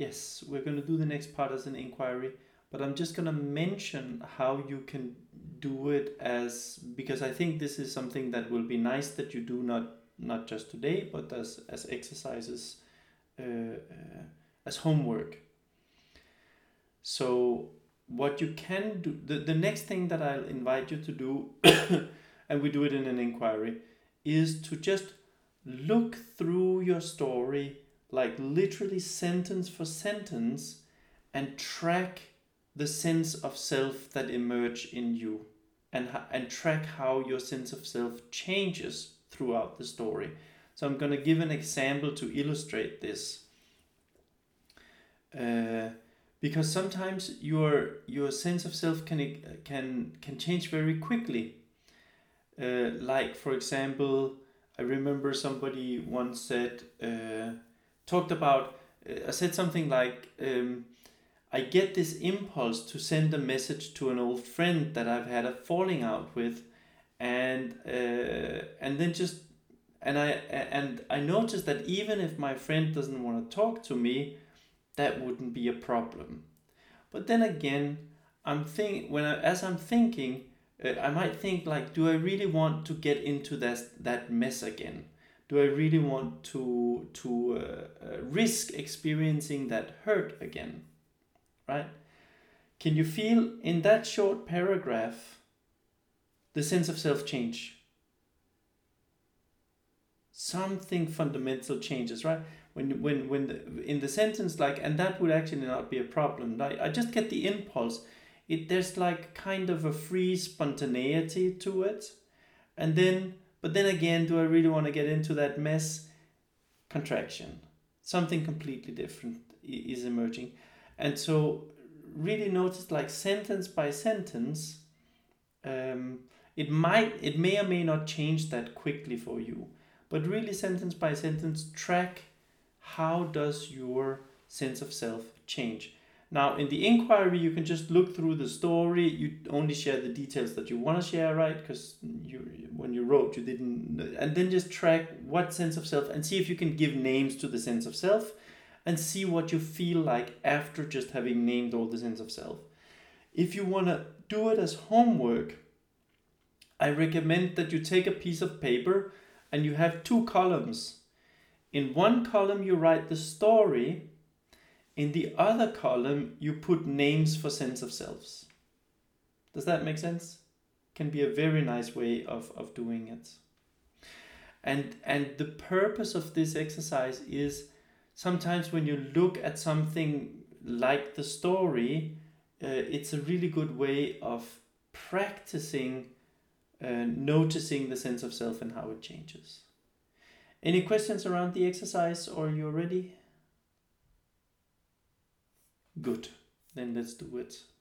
yes, we're going to do the next part as an inquiry, but I'm just going to mention how you can do it because I think this is something that will be nice that you do not just today, but as exercises, uh, as homework. So what you can do, the next thing that I'll invite you to do, and we do it in an inquiry, is to just look through your story, like literally sentence for sentence, and track the sense of self that emerge in you, and track how your sense of self changes throughout the story. So I'm going to give an example to illustrate this. Because sometimes your sense of self can change very quickly. Like, for example, I remember somebody once talked about, I said something like, I get this impulse to send a message to an old friend that I've had a falling out with, and then I noticed that even if my friend doesn't want to talk to me, that wouldn't be a problem. But then again, I'm thinking, I might think like, do I really want to get into that mess again? Do I really want to risk experiencing that hurt again? Right? Can you feel in that short paragraph the sense of self change? Something fundamental changes, right? In the sentence, like, and that would actually not be a problem. Like, I just get the impulse. There's like kind of a free spontaneity to it, but then again, do I really want to get into that mess? Contraction. Something completely different is emerging, and so really notice, like, sentence by sentence. It may or may not change that quickly for you, but really sentence by sentence track how does your sense of self change. Now, in the inquiry, you can just look through the story. You only share the details that you want to share, right? Because when you wrote, you didn't. And then just track what sense of self, and see if you can give names to the sense of self, and see what you feel like after just having named all the sense of self. If you want to do it as homework, I recommend that you take a piece of paper and you have 2 columns. In one column, you write the story. In the other column, you put names for sense of selves. Does that make sense? Can be a very nice way of doing it. And the purpose of this exercise is, sometimes when you look at something like the story, it's a really good way of practicing noticing the sense of self and how it changes. Any questions around the exercise, or you're ready? Good. Then let's do it.